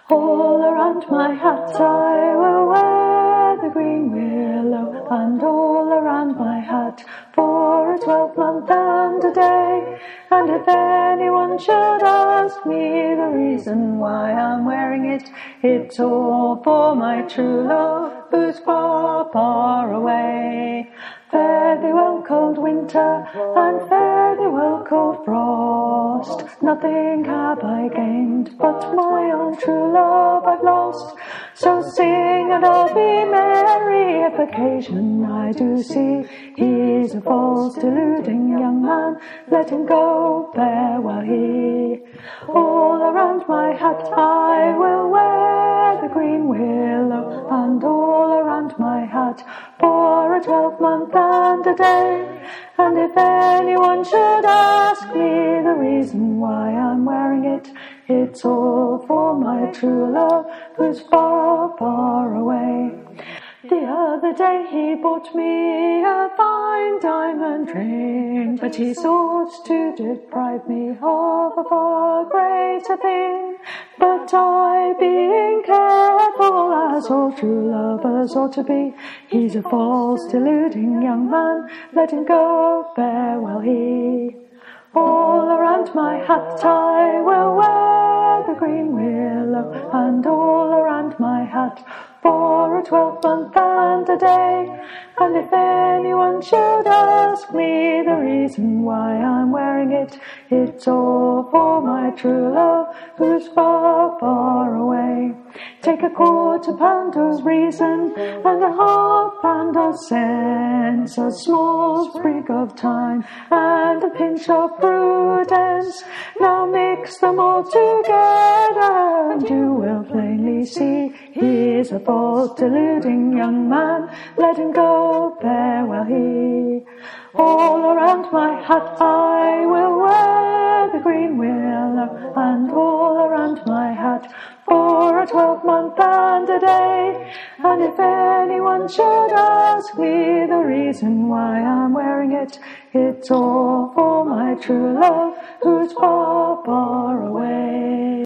All around my hat I will wear the green willow, and all around my hat for a 12-month and a day. And if anyone should ask me the reason why I'm wearing it, it's all for my true love who's far, far away. Fare thee well, cold winter, and fare thee well, cold frost. Nothing have I gained, but my own true love I've lost. So sing and I'll be merry if occasion I do see. He's a false, deluding young man, let him go, farewell he. All around my hat I will wear the green willow, and all around my hat for a 12-month and a day. And if anyone should ask me the reason why I'm wearing it, it's all for my true love who's far, far away. The other day he bought me a fine diamond ring, but he sought to deprive me of a far greater thing. But I, being careful as all true lovers ought to be, he's a false, deluding young man, let him go, farewell he. All around my hat I will wear the green willow, and all around my hat for a 12-month and a day. And if anyone should ask me the reason why I'm wearing it, it's all for my true love who's far, far away. Take a £1/4 of reason and a £1/2 of sense, a small sprig of time and a pinch of prudence. Now mix them all together and you will plainly see he's a false, deluding young man, let him go, farewell he. All around my hat I will wear the green willow, and all around my hat for a 12-month and a day. And if anyone should ask me the reason why I'm wearing it, it's all for my true love who's far, far away.